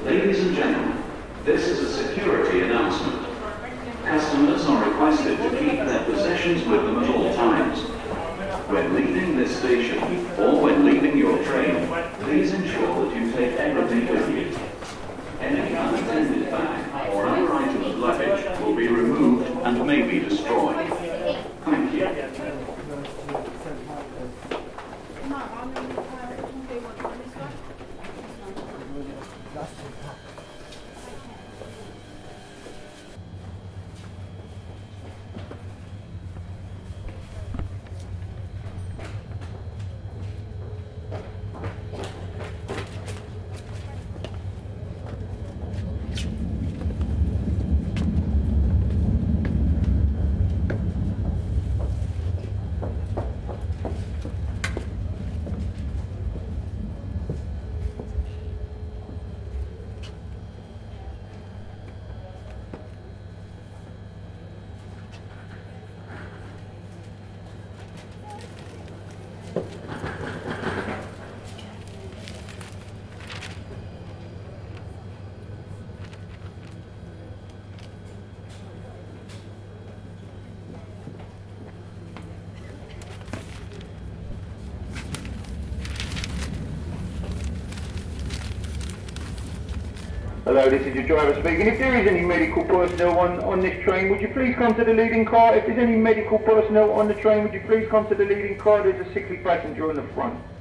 Ladies and gentlemen, this is a security announcement. Customers are requested to keep their possessions with them at all times. When leaving this station, or when leaving your train, please ensure that you take everything with you. Any unattended bag or other item of luggage will be removed and may be destroyed. Thank you. Hello, this is your driver speaking. If there is any medical personnel on this train, would you please come to the leading car? If there's any medical personnel on the train, would you please come to the leading car? There's a sickly passenger on the front.